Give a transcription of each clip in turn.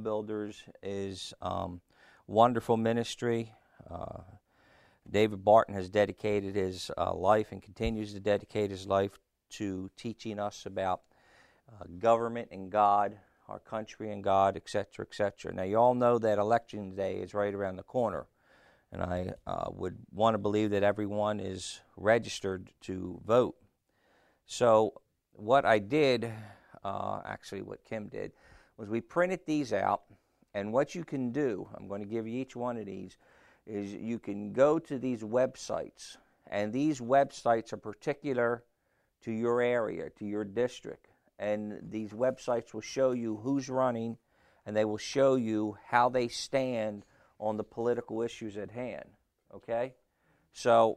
Builders is wonderful ministry. David Barton has dedicated his life and continues to dedicate his life to teaching us about government and God, our country and God, etc., etc. Now, you all know that Election Day is right around the corner, and I would want to believe that everyone is registered to vote. So what I did, actually what Kim did, was we printed these out, and what you can do, I'm going to give you each one of these, is you can go to these websites, and these websites are particular to your area, to your district, and these websites will show you who's running, and they will show you how they stand on the political issues at hand, okay? So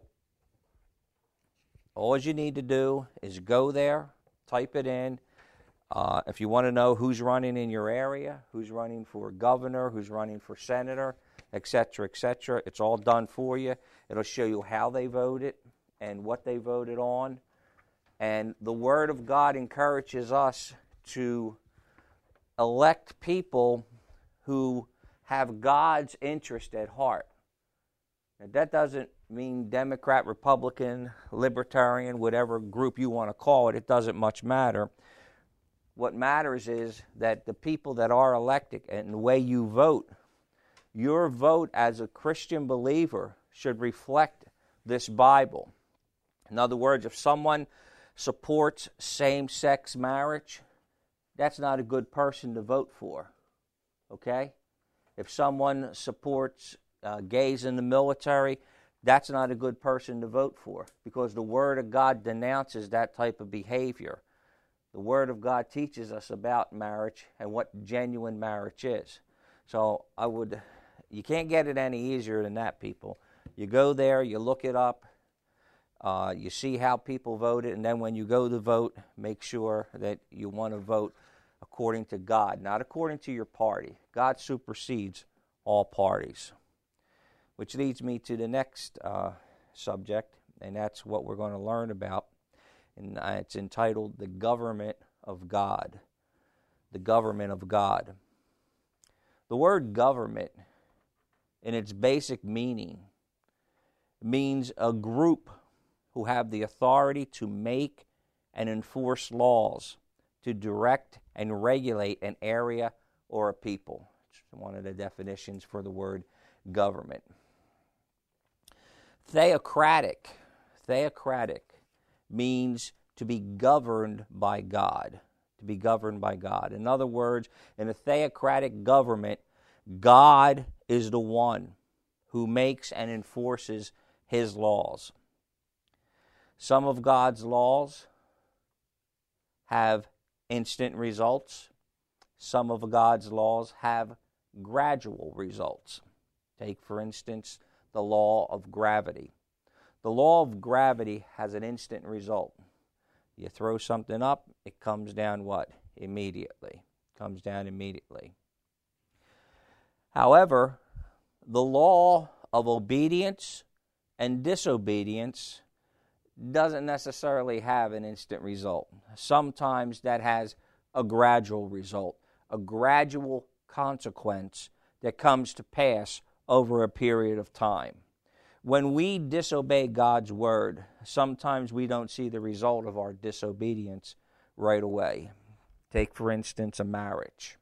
all you need to do is go there, type it in. If you want to know who's running in your area, who's running for governor, who's running for senator, etc., etc., it's all done for you. It'll show you how they voted and what they voted on. And the Word of God encourages us to elect people who have God's interest at heart. Now, that doesn't mean Democrat, Republican, Libertarian, whatever group you want to call it. It doesn't much matter. What matters is that the people that are elected and the way you vote, your vote as a Christian believer should reflect this Bible. In other words, if someone supports same-sex marriage, that's not a good person to vote for, okay? If someone supports gays in the military, that's not a good person to vote for, because the Word of God denounces that type of behavior. The Word of God teaches us about marriage and what genuine marriage is. So you can't get it any easier than that, people. You go there, you look it up, you see how people voted, and then when you go to vote, make sure that you want to vote according to God, not according to your party. God supersedes all parties. Which leads me to the next subject, and that's what we're going to learn about. And it's entitled The Government of God. The Government of God. The word government, in its basic meaning, means a group who have the authority to make and enforce laws, to direct and regulate an area or a people. It's one of the definitions for the word government. Theocratic means to be governed by God. To be governed by God. In other words, in a theocratic government, God is the one who makes and enforces His laws. Some of God's laws have instant results. Some of God's laws have gradual results. Take, for instance, the law of gravity. The law of gravity has an instant result. You throw something up, it comes down what? Immediately. Comes down immediately. However, the law of obedience and disobedience doesn't necessarily have an instant result. Sometimes that has a gradual result, a gradual consequence that comes to pass over a period of time. When we disobey God's word, sometimes we don't see the result of our disobedience right away. Take, for instance, a marriage.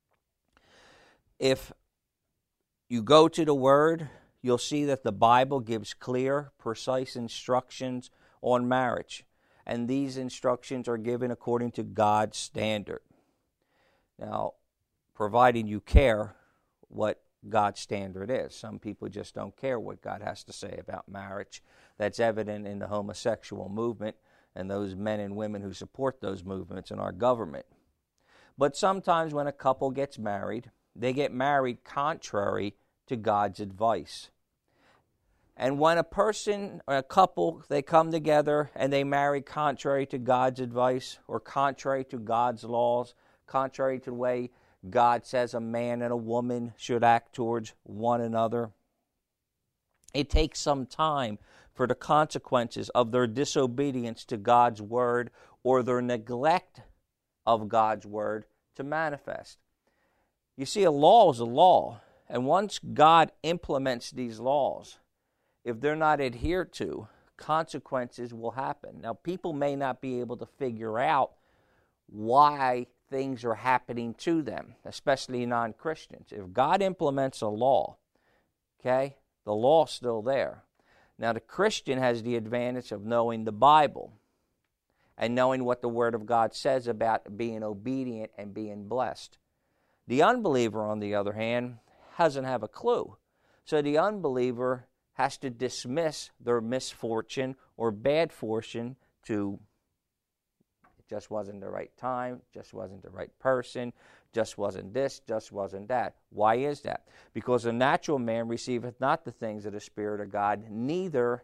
If you go to the Word, you'll see that the Bible gives clear, precise instructions on marriage. And these instructions are given according to God's standard. Now, providing you care what God's standard is. Some people just don't care what God has to say about marriage. That's evident in the homosexual movement and those men and women who support those movements in our government. But sometimes when a couple gets married, they get married contrary to God's advice. And when a person or a couple, they come together and they marry contrary to God's advice or contrary to God's laws, contrary to the way God says a man and a woman should act towards one another, it takes some time for the consequences of their disobedience to God's word or their neglect of God's word to manifest. You see, a law is a law. And once God implements these laws, if they're not adhered to, consequences will happen. Now, people may not be able to figure out why things are happening to them, especially non-Christians. If God implements a law, okay, the law's still there. Now, the Christian has the advantage of knowing the Bible and knowing what the Word of God says about being obedient and being blessed. The unbeliever, on the other hand, doesn't have a clue. So the unbeliever has to dismiss their misfortune or bad fortune to, it just wasn't the right time, just wasn't the right person, just wasn't this, just wasn't that. Why is that? Because a natural man receiveth not the things of the Spirit of God, neither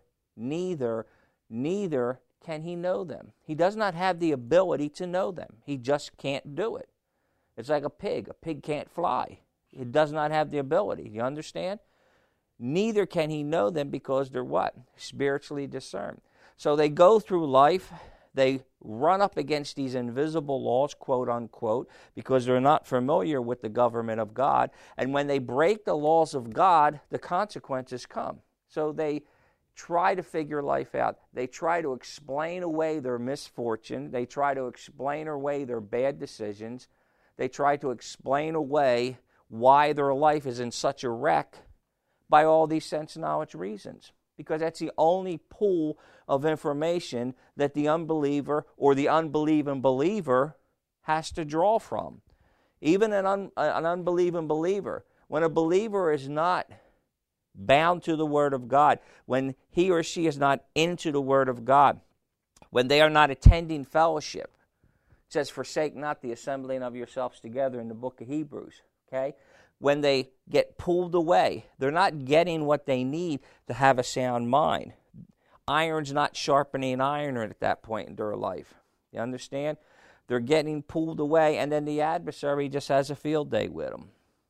can he know them. He does not have the ability to know them. He just can't do it. It's like a pig. A pig can't fly. It does not have the ability. You understand? Neither can he know them because they're what? Spiritually discerned. So they go through life, they run up against these invisible laws, quote unquote, because they're not familiar with the government of God. And when they break the laws of God, the consequences come. So they try to figure life out. They try to explain away their misfortune. They try to explain away their bad decisions. They try to explain away why their life is in such a wreck by all these sense knowledge reasons, because that's the only pool of information that the unbeliever or the unbelieving believer has to draw from. Even an unbelieving believer, when a believer is not bound to the Word of God, when he or she is not into the Word of God, when they are not attending fellowship, it says, forsake not the assembling of yourselves together in the book of Hebrews, okay? When they get pulled away, they're not getting what they need to have a sound mind. Iron's not sharpening iron at that point in their life. You understand? They're getting pulled away, and then the adversary just has a field day with them.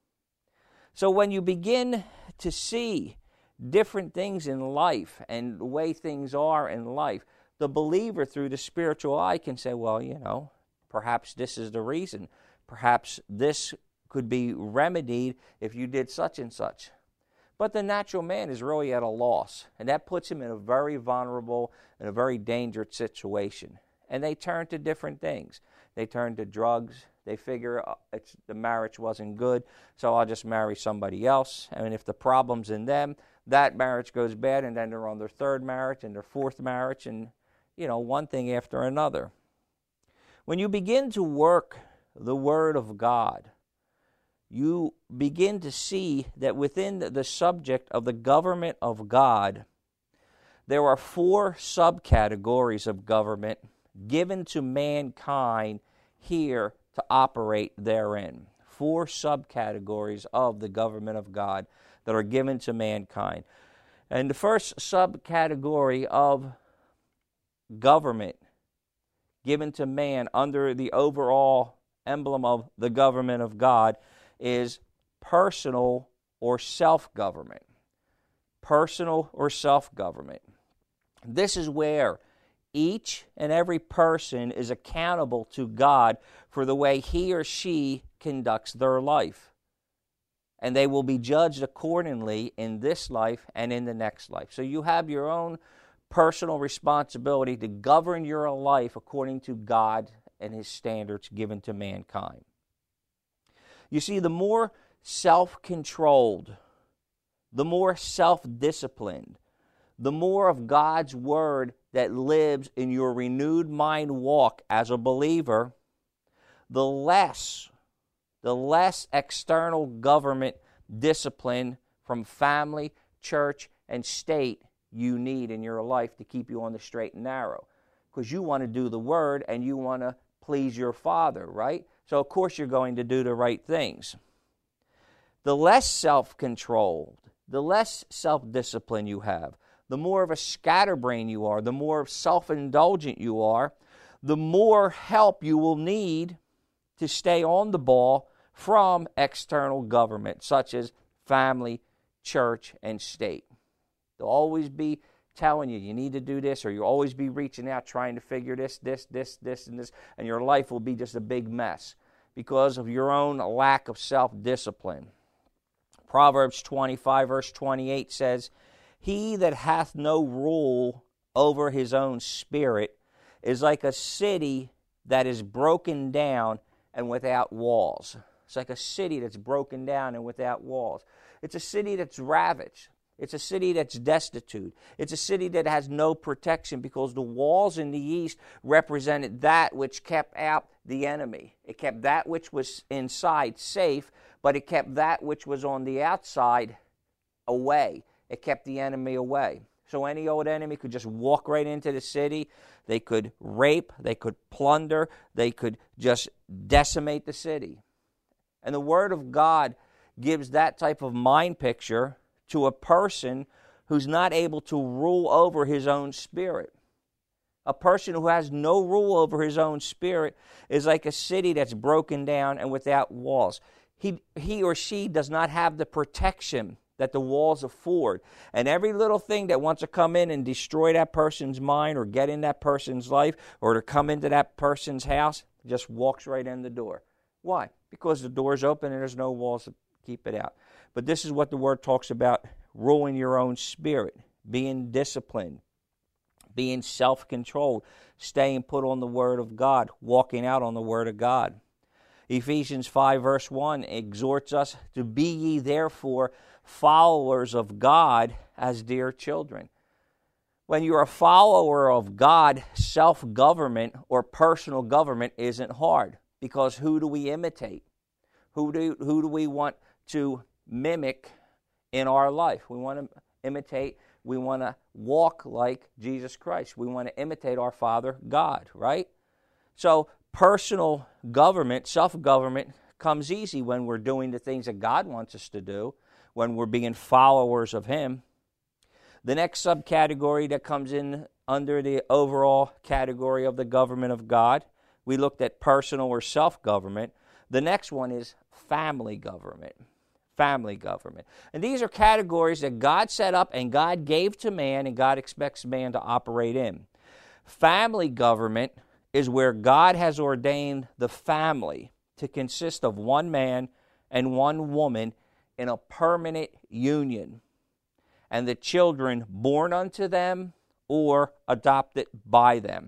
So when you begin to see different things in life and the way things are in life, the believer through the spiritual eye can say, well, you know, perhaps this is the reason. Perhaps this could be remedied if you did such and such. But the natural man is really at a loss, and that puts him in a very vulnerable and a very dangerous situation. And they turn to different things. They turn to drugs. They figure the marriage wasn't good, so I'll just marry somebody else. And if the problem's in them, that marriage goes bad, and then they're on their third marriage and their fourth marriage, and, you know, one thing after another. When you begin to work the Word of God, you begin to see that within the subject of the government of God, there are 4 subcategories of government given to mankind here to operate therein. 4 subcategories of the government of God that are given to mankind. And the first subcategory of government given to man under the overall emblem of the government of God is personal or self-government. Personal or self-government. This is where each and every person is accountable to God for the way he or she conducts their life. And they will be judged accordingly in this life and in the next life. So you have your own personal responsibility to govern your life according to God and His standards given to mankind. You see, the more self-controlled, the more self-disciplined, the more of God's Word that lives in your renewed mind walk as a believer, the less external government discipline from family, church, and state you need in your life to keep you on the straight and narrow. Because you want to do the Word and you want to please your Father, right? So, of course, you're going to do the right things. The less self-controlled, the less self-discipline you have, the more of a scatterbrain you are, the more self-indulgent you are, the more help you will need to stay on the ball from external government, such as family, church, and state. They'll always be telling you need to do this, or you'll always be reaching out trying to figure this, and this, and your life will be just a big mess. because of your own lack of self-discipline. Proverbs 25, verse 28 says, "He that hath no rule over his own spirit is like a city that is broken down and without walls." It's like a city that's broken down and without walls. It's a city that's ravaged. It's a city that's destitute. It's a city that has no protection because the walls in the east represented that which kept out the enemy. It kept that which was inside safe, but it kept that which was on the outside away. It kept the enemy away. So any old enemy could just walk right into the city. They could rape, they could plunder, they could just decimate the city. And the Word of God gives that type of mind picture to a person who's not able to rule over his own spirit. A person who has no rule over his own spirit is like a city that's broken down and without walls. He or she does not have the protection that the walls afford. And every little thing that wants to come in and destroy that person's mind or get in that person's life or to come into that person's house just walks right in the door. Why? Because the door's open and there's no walls to keep it out. But this is what the Word talks about: ruling your own spirit, being disciplined, being self-controlled, staying put on the Word of God, walking out on the Word of God. Ephesians 5 verse 1 exhorts us to be ye therefore followers of God as dear children. When you're a follower of God, self-government or personal government isn't hard, because who do we imitate? Who do we want to mimic in our life? We want to imitate, we want to walk like Jesus Christ. We want to imitate our Father God, right? So personal government, self-government, comes easy when we're doing the things that God wants us to do, when we're being followers of Him. The next subcategory that comes in under the overall category of the government of God, we looked at personal or self-government. The next one is family government. Family government. And these are categories that God set up and God gave to man and God expects man to operate in. Family government is where God has ordained the family to consist of one man and one woman in a permanent union, and the children born unto them or adopted by them.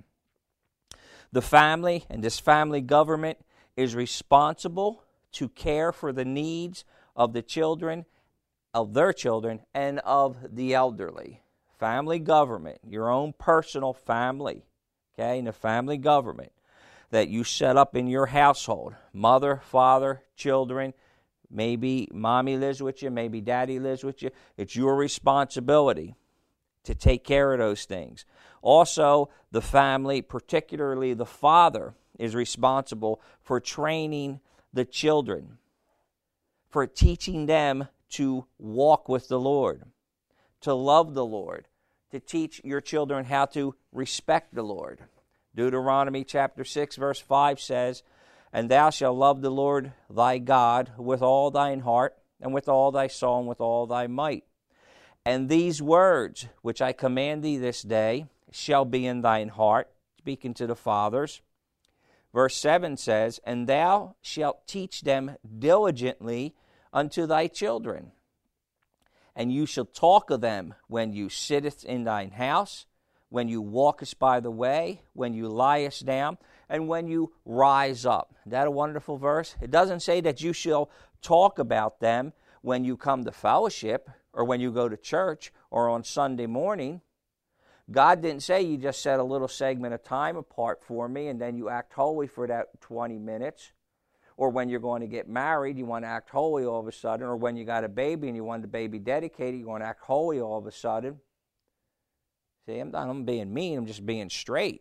The family and this family government is responsible to care for the needs of the children, of their children, and of the elderly. Family government, your own personal family, okay, and the family government that you set up in your household. Mother, father, children, maybe mommy lives with you, maybe daddy lives with you. It's your responsibility to take care of those things. Also, the family, particularly the father, is responsible for training the children, for teaching them to walk with the Lord, to love the Lord, to teach your children how to respect the Lord. Deuteronomy chapter 6 verse 5 says, "And thou shalt love the Lord thy God with all thine heart, and with all thy soul, and with all thy might. And these words which I command thee this day shall be in thine heart," speaking to the fathers. Verse 7 says, "And thou shalt teach them diligently unto thy children. And you shall talk of them when you sittest in thine house, when you walkest by the way, when you liest down, and when you rise up." Isn't that a wonderful verse? It doesn't say that you shall talk about them when you come to fellowship or when you go to church or on Sunday morning. God didn't say you just set a little segment of time apart for me and then you act holy for that 20 minutes. Or when you're going to get married, you want to act holy all of a sudden. Or when you got a baby and you want the baby dedicated, you want to act holy all of a sudden. See, I'm being mean, I'm just being straight.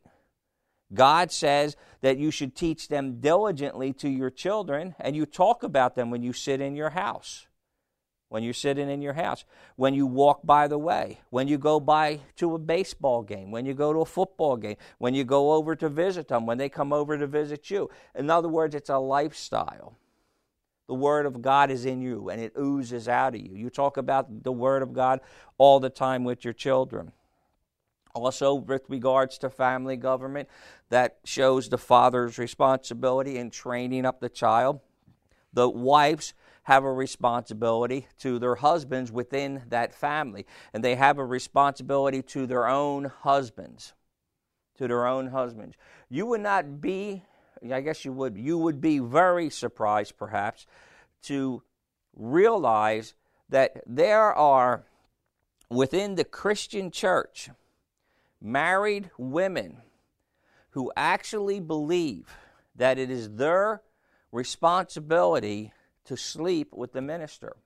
God says that you should teach them diligently to your children, and you talk about them when you sit in your house. When you're sitting in your house, when you walk by the way, when you go by to a baseball game, when you go to a football game, when you go over to visit them, when they come over to visit you. In other words, it's a lifestyle. The Word of God is in you, and it oozes out of you. You talk about the Word of God all the time with your children. Also, with regards to family government, that shows the father's responsibility in training up the child. The wives have a responsibility to their husbands within that family, and they have a responsibility to their own husbands. To their own husbands. You would not be, I guess you would be very surprised perhaps to realize that there are within the Christian church married women who actually believe that it is their responsibility to sleep with the minister.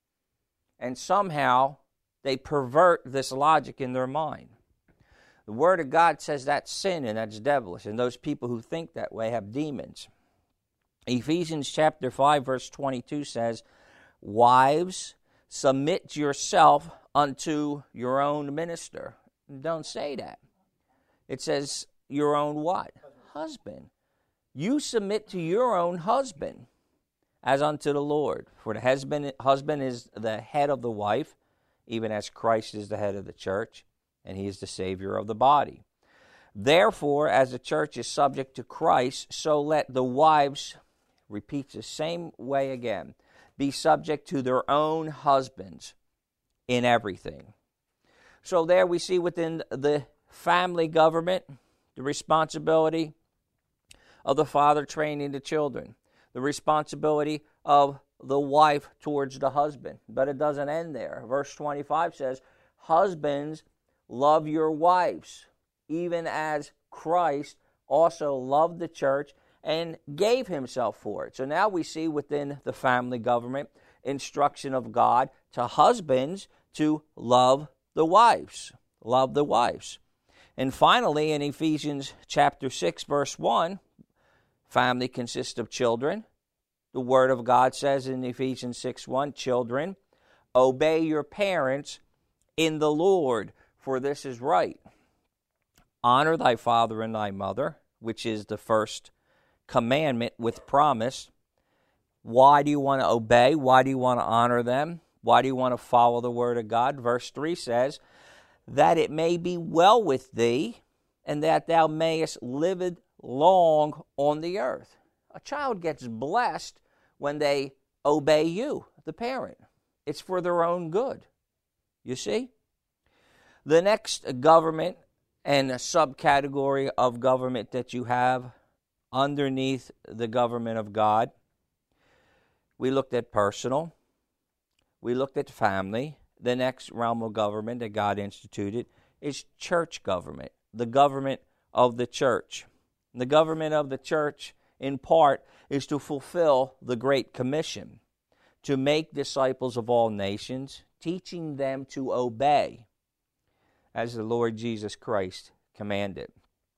And somehow they pervert this logic in their mind. The Word of God says that's sin and that's devilish, and those people who think that way have demons. Ephesians chapter 5 verse 22 says, "Wives, submit yourself unto your own minister." Don't say that. It says your own what? Husband. You submit to your own husband as unto the Lord. For the husband is the head of the wife, even as Christ is the head of the church, and he is the Savior of the body. Therefore, as the church is subject to Christ, so let the wives, repeats the same way again, be subject to their own husbands in everything. So there we see within the family government the responsibility of the father training the children, the responsibility of the wife towards the husband. But it doesn't end there. Verse 25 says, "Husbands, love your wives, even as Christ also loved the church and gave himself for it." So now we see within the family government instruction of God to husbands to love the wives. Love the wives. And finally, in Ephesians chapter 6, verse 1, family consists of children. The Word of God says in Ephesians 6:1, "Children, obey your parents in the Lord, for this is right. Honor thy father and thy mother," which is the first commandment with promise. Why do you want to obey? Why do you want to honor them? Why do you want to follow the Word of God? Verse 3 says, "That it may be well with thee, and that thou mayest live long on the earth." A child gets blessed when they obey you, the parent. It's for their own good. You see? The next government and a subcategory of government that you have underneath the government of God, we looked at personal. We looked at family. The next realm of government that God instituted is church government, the government of the church. The government of the church, in part, is to fulfill the Great Commission, to make disciples of all nations, teaching them to obey, as the Lord Jesus Christ commanded.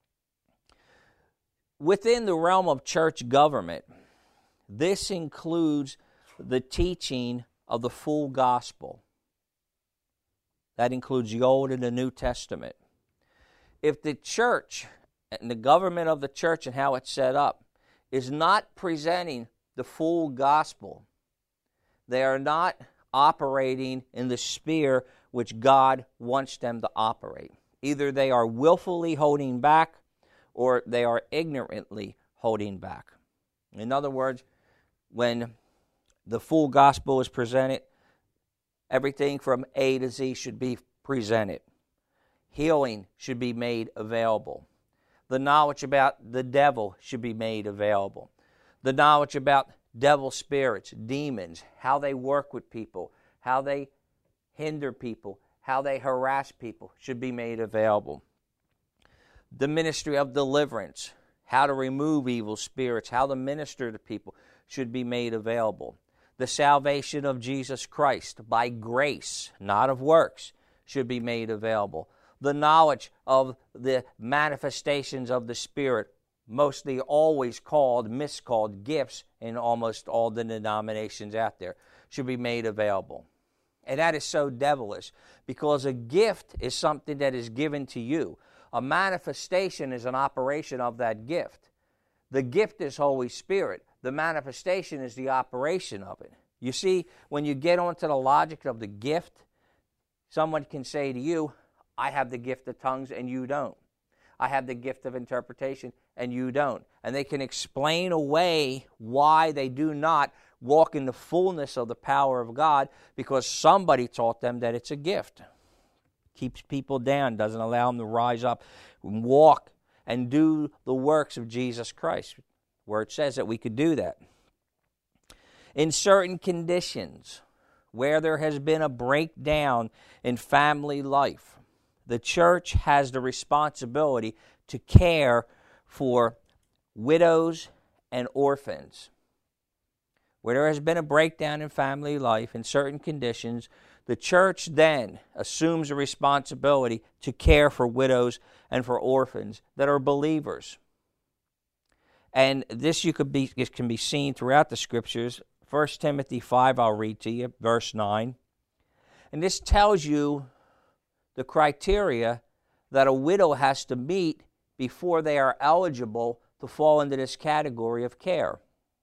Within the realm of church government, this includes the teaching of the full gospel. That includes the Old and the New Testament. If the church and the government of the church and how it's set up is not presenting the full gospel, they are not operating in the sphere which God wants them to operate. Either they are willfully holding back or they are ignorantly holding back. In other words, when the full gospel is presented, everything from A to Z should be presented. Healing should be made available. The knowledge about the devil should be made available. The knowledge about devil spirits, demons, how they work with people, how they hinder people, how they harass people should be made available. The ministry of deliverance, how to remove evil spirits, how to minister to people should be made available. The salvation of Jesus Christ by grace, not of works, should be made available. The knowledge of the manifestations of the Spirit, mostly always miscalled gifts in almost all the denominations out there, should be made available. And that is so devilish, because a gift is something that is given to you. A manifestation is an operation of that gift. The gift is Holy Spirit. The manifestation is the operation of it. You see, when you get onto the logic of the gift, someone can say to you, I have the gift of tongues and you don't. I have the gift of interpretation and you don't. And they can explain away why they do not walk in the fullness of the power of God, because somebody taught them that it's a gift. Keeps people down, doesn't allow them to rise up and walk and do the works of Jesus Christ, where it says that we could do that. In certain conditions, where there has been a breakdown in family life, the church has the responsibility to care for widows and orphans. Where there has been a breakdown in family life in certain conditions, the church then assumes a responsibility to care for widows and for orphans that are believers. And this can be seen throughout the Scriptures. 1 Timothy 5, I'll read to you, verse 9. And this tells you the criteria that a widow has to meet before they are eligible to fall into this category of care.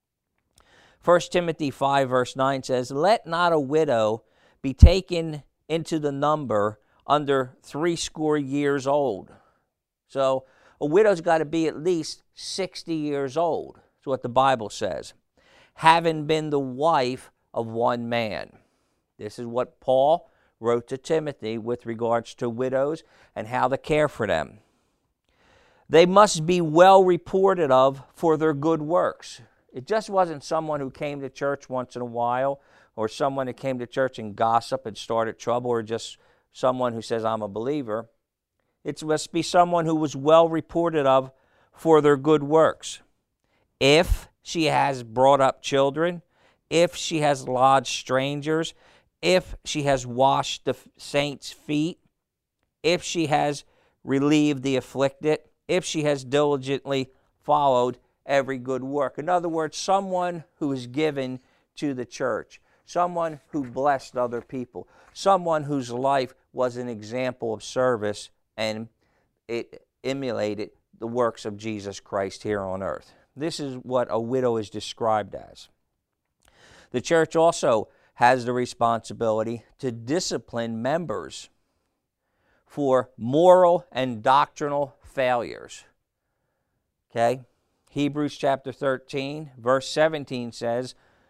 1 Timothy 5, verse 9 says, "Let not a widow be taken into the number under 80 years old." So a widow's got to be at least 60 years old. That's what the Bible says. "Having been the wife of one man." This is what Paul wrote to Timothy with regards to widows and how to care for them. "They must be well reported of for their good works." It just wasn't someone who came to church once in a while, or someone that came to church and gossiped and started trouble, or just someone who says, "I'm a believer." It must be someone who was well reported of for their good works. If she has brought up children, if she has lodged strangers, if she has washed the saints' feet, if she has relieved the afflicted, if she has diligently followed every good work. In other words, someone who is given to the church, someone who blessed other people, someone whose life was an example of service and it emulated the works of Jesus Christ here on earth. This is what a widow is described as. The church also has the responsibility to discipline members for moral and doctrinal failures. Okay? Hebrews chapter 13, verse 17 says,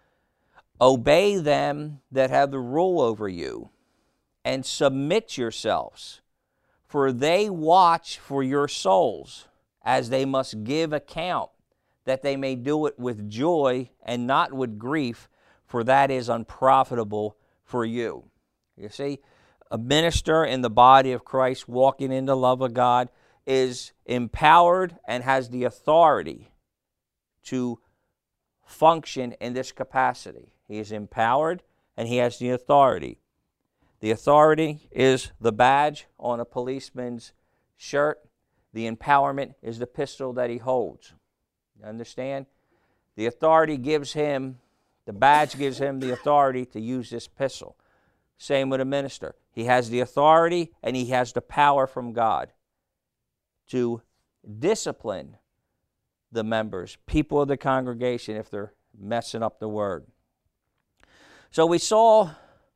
"Obey them that have the rule over you, and submit yourselves, for they watch for your souls, as they must give account, that they may do it with joy and not with grief, for that is unprofitable for you." You see, a minister in the body of Christ walking in the love of God is empowered and has the authority to function in this capacity. He is empowered and he has the authority. The authority is the badge on a policeman's shirt. The empowerment is the pistol that he holds. You understand? The authority gives him, the badge gives him the authority to use this pistol. Same with a minister. He has the authority and he has the power from God to discipline the members, people of the congregation, if they're messing up the word. So we saw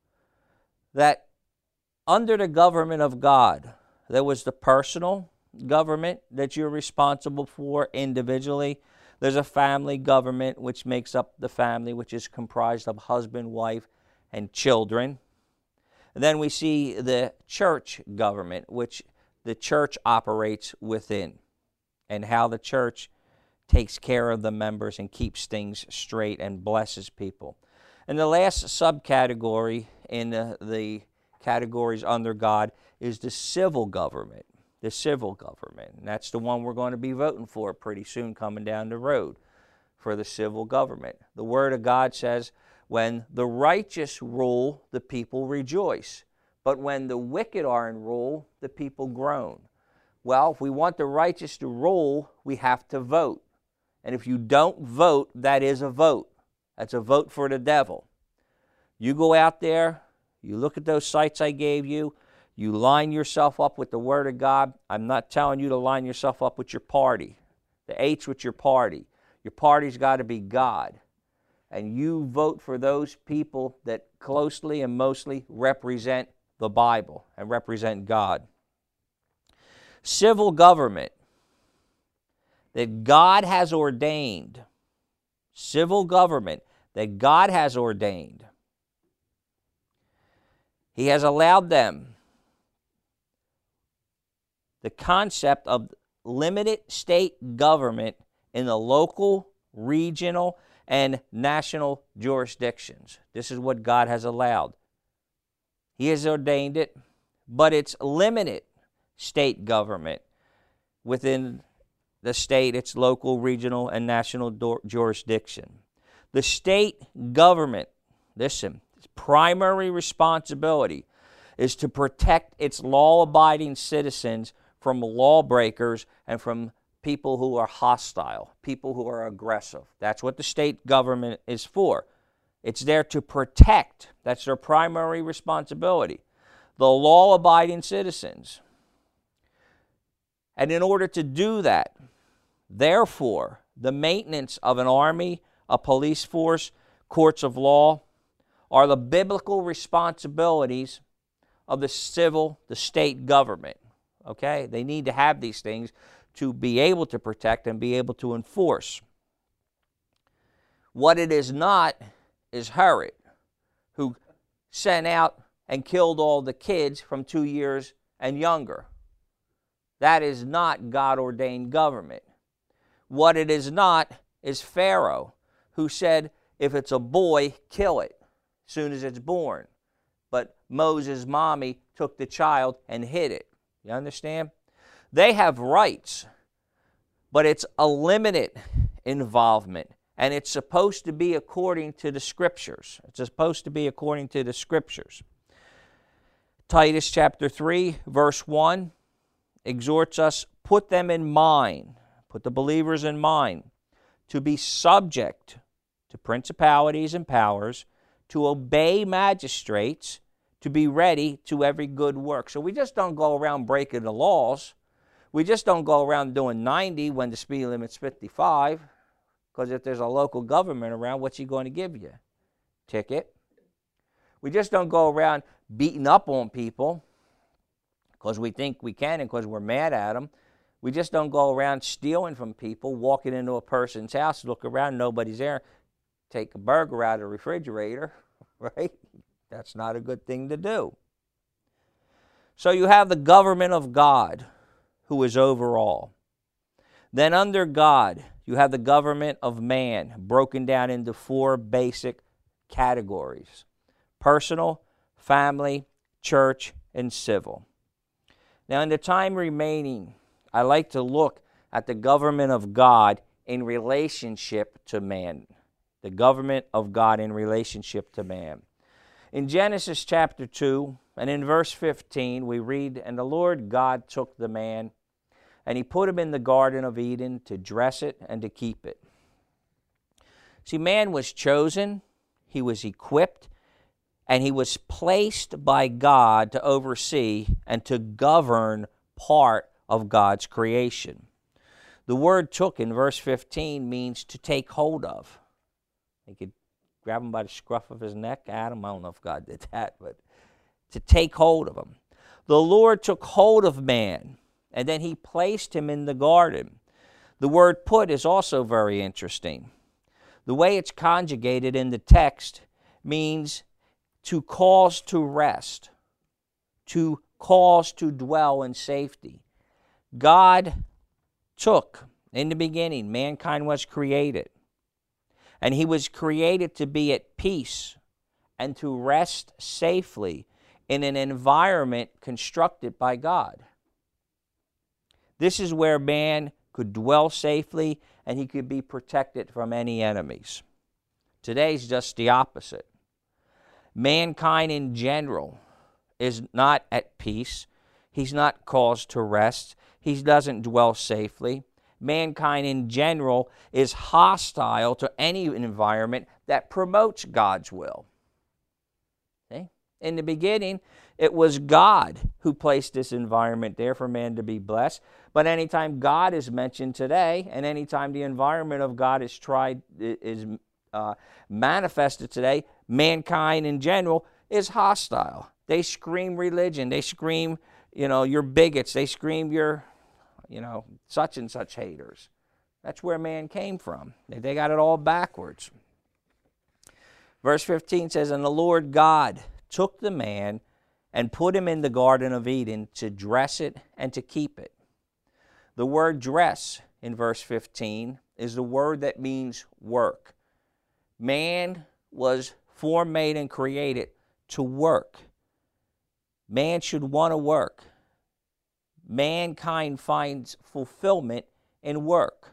that under the government of God, there was the personal government that you're responsible for individually. There's a family government which makes up the family, which is comprised of husband, wife, and children. And then we see the church government, which the church operates within, and how the church takes care of the members and keeps things straight and blesses people. And the last subcategory in the categories under God is the civil government. The civil government. And that's the one we're going to be voting for pretty soon coming down the road, for the civil government. The Word of God says, "When the righteous rule, the people rejoice. But when the wicked are in rule, the people groan." Well, if we want the righteous to rule, we have to vote. And if you don't vote, that is a vote. That's a vote for the devil. You go out there, you look at those sites I gave you, you line yourself up with the Word of God. I'm not telling you to line yourself up with your party. The H's with your party. Your party's got to be God. And you vote for those people that closely and mostly represent the Bible and represent God. civil government that God has ordained, civil government that God has ordained, He has allowed them the concept of limited state government in the local, regional, and national jurisdictions. This is what God has allowed. He has ordained it, but it's limited state government within the state, its local, regional, and national jurisdiction. The state government, listen, its primary responsibility is to protect its law-abiding citizens from lawbreakers and from people who are hostile, people who are aggressive. That's what the state government is for. It's there to protect. That's their primary responsibility. The law-abiding citizens. And in order to do that, therefore, the maintenance of an army, a police force, courts of law, are the biblical responsibilities of the state government. Okay? They need to have these things to be able to protect and be able to enforce. What it is not is Herod, who sent out and killed all the kids from 2 years and younger. That is not God-ordained government. What it is not is Pharaoh, who said, if it's a boy, kill it as soon as it's born. But Moses' mommy took the child and hid it. You understand? They have rights, but it's a limited involvement, and it's supposed to be according to the Scriptures. It's supposed to be according to the Scriptures. Titus chapter 3, verse 1, exhorts us, put them in mind, put the believers in mind, to be subject to principalities and powers, to obey magistrates, to be ready to every good work. So we just don't go around breaking the laws. We just don't go around doing 90 when the speed limit's 55, because if there's a local government around, what's he going to give you? Ticket. We just don't go around beating up on people because we think we can and because we're mad at them. We just don't go around stealing from people, walking into a person's house, look around, nobody's there, take a burger out of the refrigerator, right? That's not a good thing to do. So you have the government of God, who is over all. Then under God, you have the government of man, broken down into 4 basic categories: personal, family, church, and civil. Now, in the time remaining, I like to look at the government of God in relationship to man. The government of God in relationship to man. In Genesis chapter 2, and in verse 15, we read, and the Lord God took the man, and he put him in the Garden of Eden to dress it and to keep it. See, man was chosen, he was equipped, and he was placed by God to oversee and to govern part of God's creation. The word took in verse 15 means to take hold of. He could grab him by the scruff of his neck. Adam, I don't know if God did that, but to take hold of him. The Lord took hold of man, and then he placed him in the garden. The word put is also very interesting. The way it's conjugated in the text means to cause to rest, to cause to dwell in safety. God took, in the beginning, mankind was created. And he was created to be at peace and to rest safely in an environment constructed by God. This is where man could dwell safely and he could be protected from any enemies. Today's just the opposite. Mankind in general is not at peace. He's not caused to rest. He doesn't dwell safely. Mankind in general is hostile to any environment that promotes God's will. See? In the beginning, it was God who placed this environment there for man to be blessed. But anytime God is mentioned today, and anytime the environment of God is manifested today, mankind in general is hostile. They scream religion. They scream your bigots. They scream your, such and such haters. That's where man came from. They got it all backwards. Verse 15 says, and the Lord God took the man and put him in the Garden of Eden to dress it and to keep it. The word dress in verse 15 is the word that means work. Man was formed, made, and created to work. Man should want to work. Mankind finds fulfillment in work.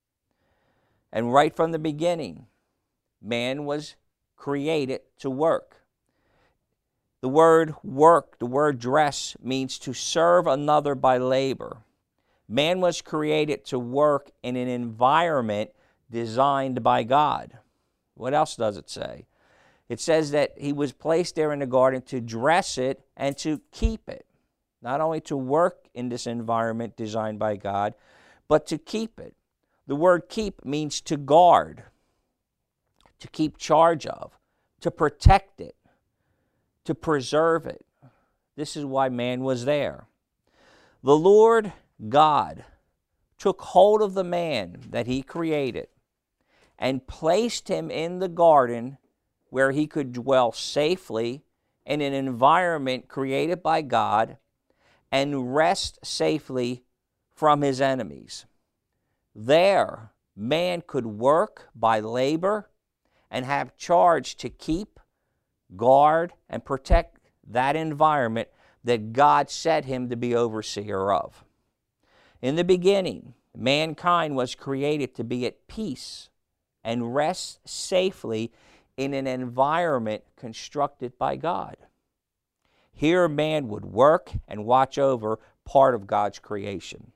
And right from the beginning, man was created to work. The word work, the word dress, means to serve another by labor. Man was created to work in an environment designed by God. What else does it say? It says that he was placed there in the garden to dress it and to keep it. Not only to work in this environment designed by God, but to keep it. The word keep means to guard, to keep charge of, to protect it, to preserve it. This is why man was there. The Lord God took hold of the man that he created and placed him in the garden where he could dwell safely in an environment created by God and rest safely from his enemies. There, man could work by labor and have charge to keep, guard, and protect that environment that God set him to be overseer of. In the beginning, mankind was created to be at peace and rest safely in an environment constructed by God. Here, man would work and watch over part of God's creation.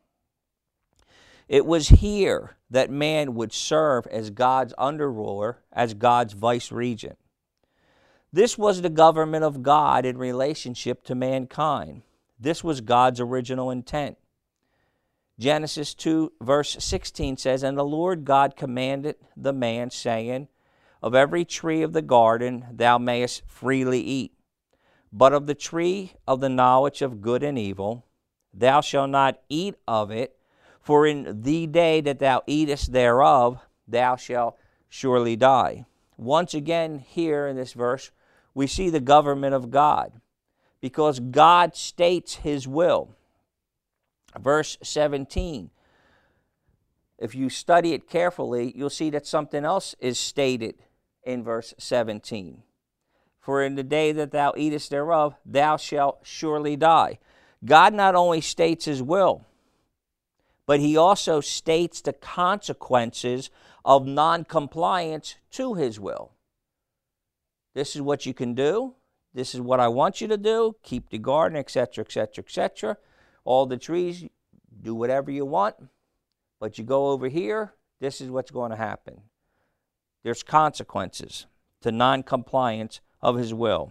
It was here that man would serve as God's underruler, as God's vice-regent. This was the government of God in relationship to mankind. This was God's original intent. Genesis 2, verse 16 says, and the Lord God commanded the man, saying, of every tree of the garden thou mayest freely eat, but of the tree of the knowledge of good and evil thou shalt not eat of it, for in the day that thou eatest thereof thou shalt surely die. Once again, here in this verse, we see the government of God, because God states his will. Verse 17, if you study it carefully, you'll see that something else is stated in verse 17. For in the day that thou eatest thereof, thou shalt surely die. God not only states his will, but he also states the consequences of non-compliance to his will. This is what you can do. This is what I want you to do. Keep the garden, etc., etc., etc. All the trees, do whatever you want. But you go over here, this is what's going to happen. There's consequences to non-compliance of his will.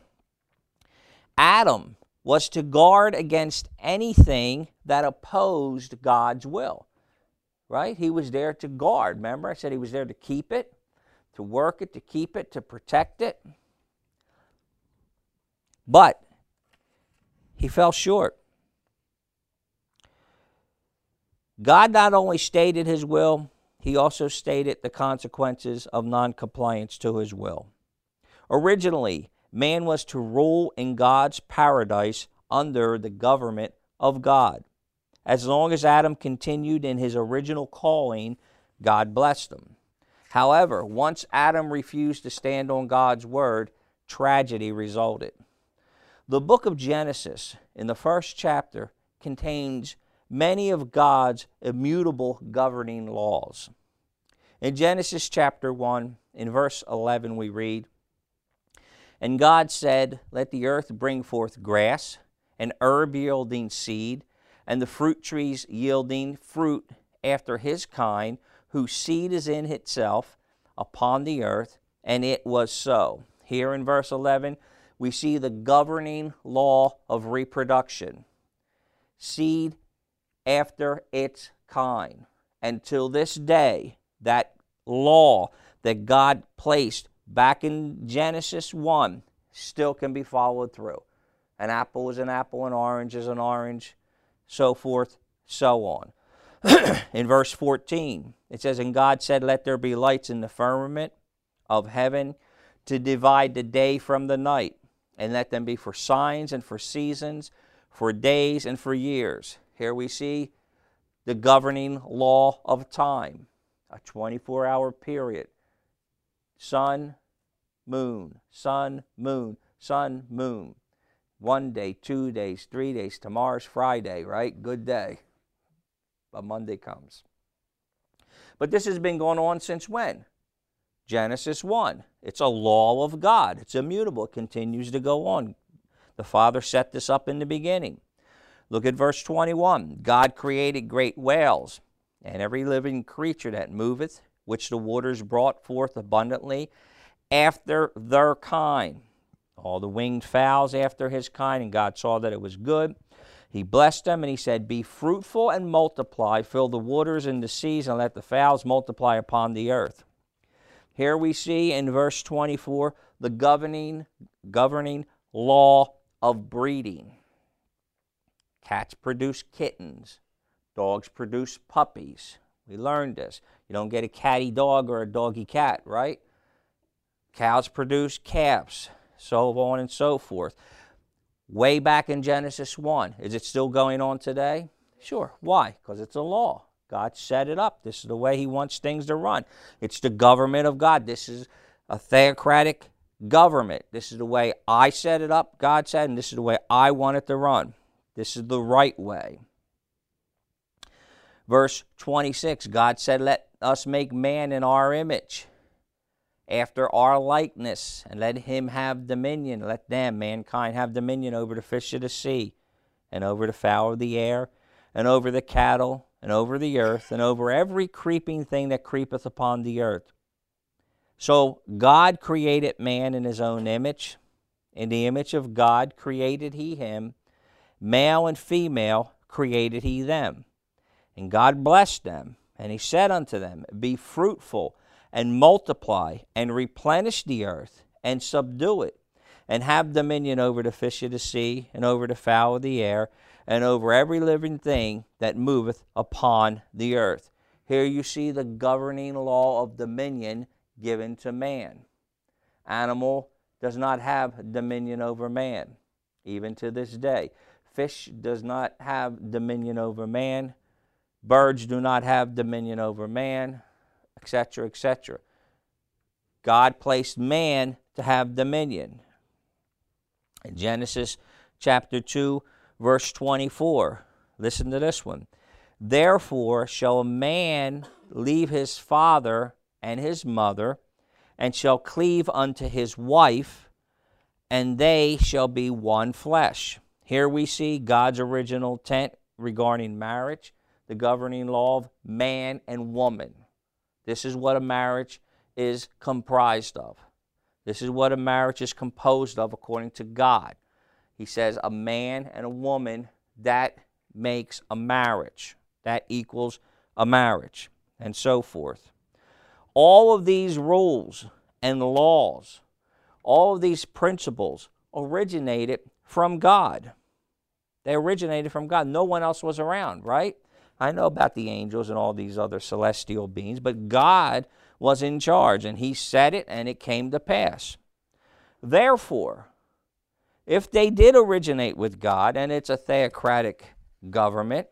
Adam was to guard against anything that opposed God's will. Right? He was there to guard. Remember, I said he was there to keep it, to work it, to keep it, to protect it. But he fell short. God not only stated his will, he also stated the consequences of non-compliance to his will. Originally, man was to rule in God's paradise under the government of God. As long as Adam continued in his original calling, God blessed him. However, once Adam refused to stand on God's word, tragedy resulted. The book of Genesis, in the first chapter, contains many of God's immutable governing laws. In Genesis chapter 1, in verse 11, we read, and God said, let the earth bring forth grass, and herb yielding seed, and the fruit trees yielding fruit after his kind, whose seed is in itself upon the earth, and it was so. Here in verse 11, we see the governing law of reproduction. Seed after its kind. Until this day, that law that God placed back in Genesis 1 still can be followed through. An apple is an apple, an orange is an orange, so forth, so on. In verse 14, it says, "And God said, Let there be lights in the firmament of heaven to divide the day from the night, and let them be for signs and for seasons, for days and for years." Here we see the governing law of time, a 24-hour period. Sun, moon, sun, moon, sun, moon. 1 day, 2 days, 3 days. Tomorrow's Friday, right? Good day. But Monday comes. But this has been going on since when? Genesis 1. It's a law of God. It's immutable. It continues to go on. The Father set this up in the beginning. Look at verse 21. "God created great whales, and every living creature that moveth, which the waters brought forth abundantly, after their kind. All the winged fowls after his kind, and God saw that it was good. He blessed them, and he said, Be fruitful and multiply, fill the waters and the seas, and let the fowls multiply upon the earth." Here we see in verse 24 the governing law of breeding. Cats produce kittens. Dogs produce puppies. We learned this. You don't get a catty dog or a doggy cat, right? Cows produce calves, so on and so forth. Way back in Genesis 1. Is it still going on today? Sure. Why? Because it's a law. God set it up. This is the way he wants things to run. It's the government of God. This is a theocratic government. This is the way I set it up, God said, and this is the way I want it to run. This is the right way. Verse 26, God said, "Let us make man in our image, after our likeness, and let him have dominion." Let them, mankind, have dominion over the fish of the sea, and over the fowl of the air, and over the cattle, and over the earth, and over every creeping thing that creepeth upon the earth. So God created man in his own image. In the image of God created he him. Male and female created he them. And God blessed them, and he said unto them, Be fruitful, and multiply, and replenish the earth, and subdue it, and have dominion over the fish of the sea, and over the fowl of the air, and over every living thing that moveth upon the earth. Here you see the governing law of dominion given to man. Animal does not have dominion over man, even to this day. Fish does not have dominion over man. Birds do not have dominion over man, etc., etc. God placed man to have dominion. In Genesis chapter 2, verse 24, listen to this one. "Therefore shall a man leave his father and his mother, and shall cleave unto his wife, and they shall be one flesh." Here we see God's original intent regarding marriage, the governing law of man and woman. This is what a marriage is comprised of. This is what a marriage is composed of according to God. He says a man and a woman, that makes a marriage. That equals a marriage, and so forth. All of these rules and laws, all of these principles originated from God. They originated from God. No one else was around, right? I know about the angels and all these other celestial beings, but God was in charge, and he said it, and it came to pass. Therefore, if they did originate with God, and it's a theocratic government,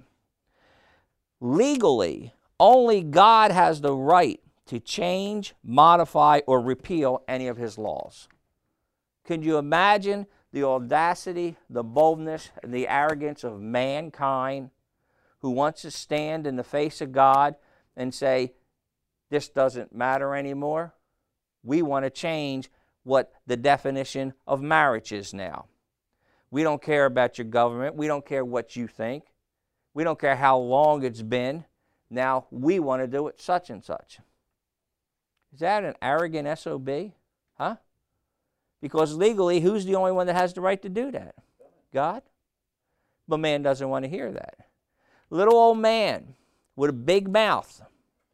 legally, only God has the right to change, modify, or repeal any of his laws. Can you imagine the audacity, the boldness, and the arrogance of mankind who wants to stand in the face of God and say, this doesn't matter anymore? We want to change what the definition of marriage is now. We don't care about your government. We don't care what you think. We don't care how long it's been. Now we want to do it such and such. Is that an arrogant SOB? Huh? Because legally, who's the only one that has the right to do that? God. But man doesn't want to hear that. Little old man with a big mouth,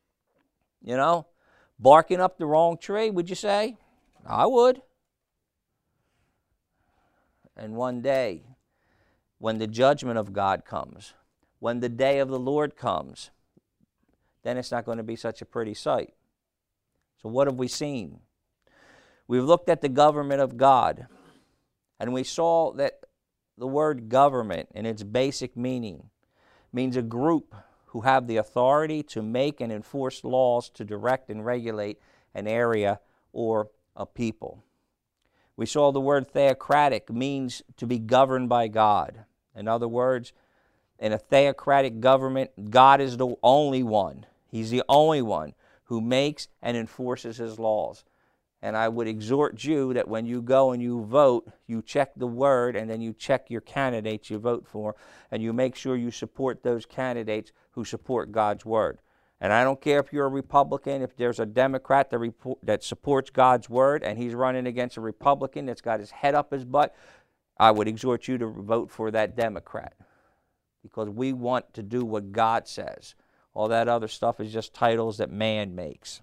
barking up the wrong tree, would you say? I would. And one day, when the judgment of God comes, when the day of the Lord comes, then it's not going to be such a pretty sight. So what have we seen? We've looked at the government of God, and we saw that the word government in its basic meaning means a group who have the authority to make and enforce laws to direct and regulate an area or a people. We saw the word theocratic means to be governed by God. In other words, in a theocratic government, God is the only one. He's the only one who makes and enforces his laws. And I would exhort you that when you go and you vote, you check the word and then you check your candidates you vote for, and you make sure you support those candidates who support God's word. And I don't care if you're a Republican, if there's a Democrat that supports God's word and he's running against a Republican that's got his head up his butt, I would exhort you to vote for that Democrat, because we want to do what God says. All that other stuff is just titles that man makes.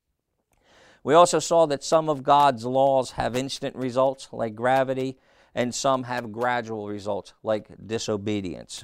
We also saw that some of God's laws have instant results, like gravity, and some have gradual results, like disobedience.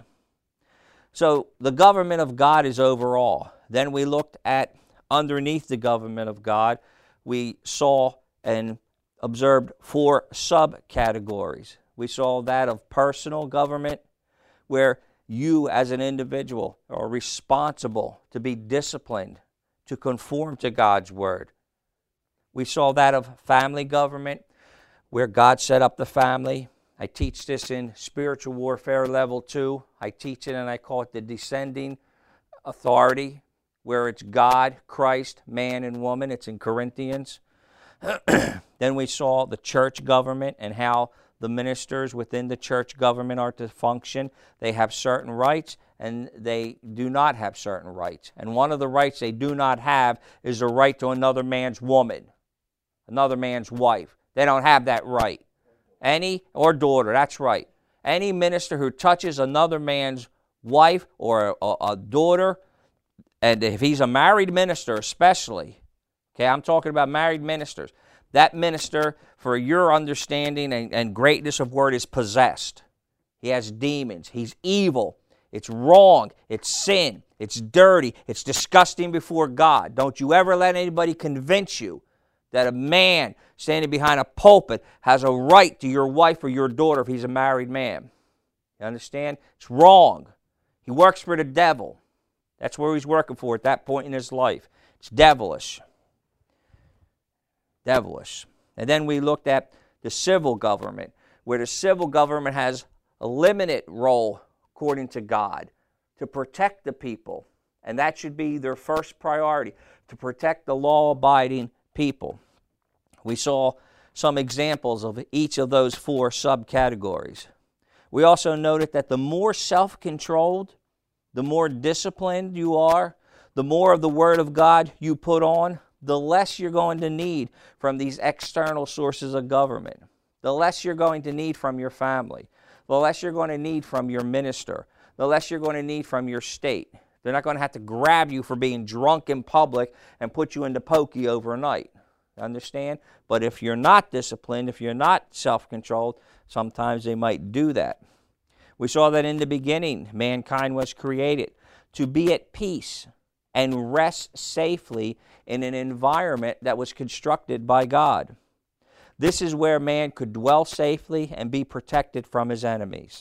So the government of God is overall. Then we looked at underneath the government of God, we saw and observed 4 subcategories. We saw that of personal government, where you as an individual are responsible to be disciplined, to conform to God's word. We saw that of family government, where God set up the family. I teach this in Spiritual Warfare Level 2. I teach it and I call it the descending authority, where it's God, Christ, man, and woman. It's in Corinthians. Then we saw the church government and how the ministers within the church government are to function. They have certain rights and they do not have certain rights. And one of the rights they do not have is the right to another man's woman, another man's wife. They don't have that right. Or daughter, that's right. Any minister who touches another man's wife or a daughter, and if he's a married minister especially, okay, I'm talking about married ministers, that minister, for your understanding and greatness of word, is possessed. He has demons. He's evil. It's wrong. It's sin. It's dirty. It's disgusting before God. Don't you ever let anybody convince you that a man standing behind a pulpit has a right to your wife or your daughter if he's a married man. You understand? It's wrong. He works for the devil. That's where he's working for at that point in his life. It's devilish. Devilish. And then we looked at the civil government, where the civil government has a limited role, according to God, to protect the people. And that should be their first priority, to protect the law-abiding people. We saw some examples of each of those 4 subcategories. We also noted that the more self-controlled, the more disciplined you are, the more of the Word of God you put on, the less you're going to need from these external sources of government, the less you're going to need from your family, the less you're going to need from your minister, the less you're going to need from your state. They're not going to have to grab you for being drunk in public and put you into pokey overnight. Understand? But if you're not disciplined, if you're not self-controlled, sometimes they might do that. We saw that in the beginning, mankind was created to be at peace and rest safely in an environment that was constructed by God. This is where man could dwell safely and be protected from his enemies.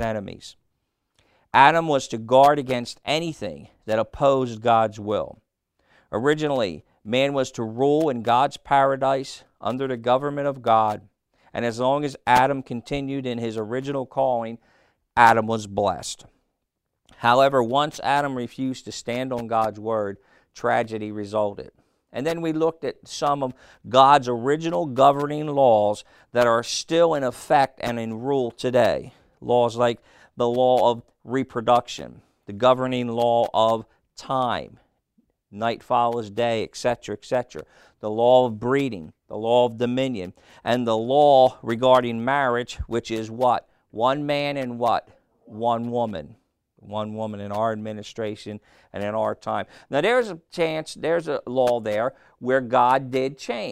Adam was to guard against anything that opposed God's will. Originally, man was to rule in God's paradise under the government of God, and as long as Adam continued in his original calling, Adam was blessed. However, once Adam refused to stand on God's word, tragedy resulted. And then we looked at some of God's original governing laws that are still in effect and in rule today. Laws like the law of reproduction, the governing law of time, night follows day, etc., etc. The law of breeding, the law of dominion, and the law regarding marriage, which is what? One man and what? One woman. One woman in our administration and in our time. Now there's a law there where God did change.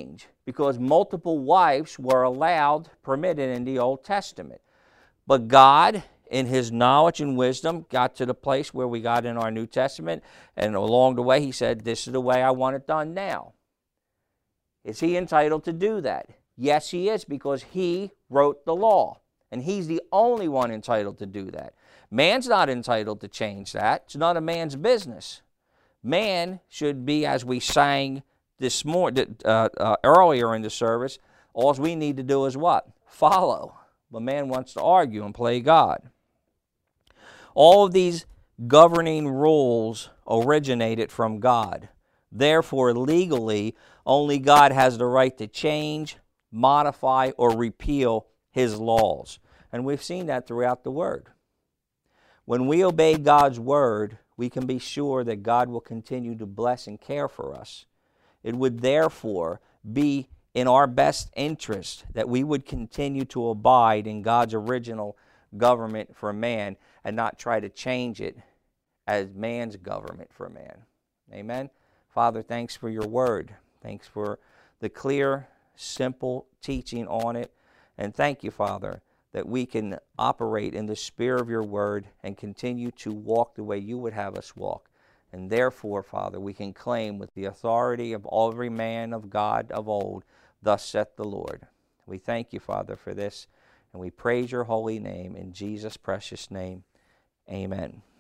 because multiple wives were allowed, permitted in the Old Testament. But God, in His knowledge and wisdom, got to the place where we got in our New Testament, and along the way He said, this is the way I want it done now. Is He entitled to do that? Yes, He is, because He wrote the law, and He's the only one entitled to do that. Man's not entitled to change that. It's none of man's business. Man should be, as we sang this morning, earlier in the service, all we need to do is what? Follow. But man wants to argue and play God. All of these governing rules originated from God. Therefore, legally, only God has the right to change, modify, or repeal His laws. And we've seen that throughout the Word. When we obey God's Word, we can be sure that God will continue to bless and care for us. It would therefore be in our best interest that we would continue to abide in God's original government for man and not try to change it as man's government for man. Amen? Father, thanks for your word. Thanks for the clear, simple teaching on it. And thank you, Father, that we can operate in the spirit of your word and continue to walk the way you would have us walk. And therefore, Father, we can claim with the authority of every man of God of old, thus saith the Lord. We thank you, Father, for this, and we praise your holy name. In Jesus' precious name, amen.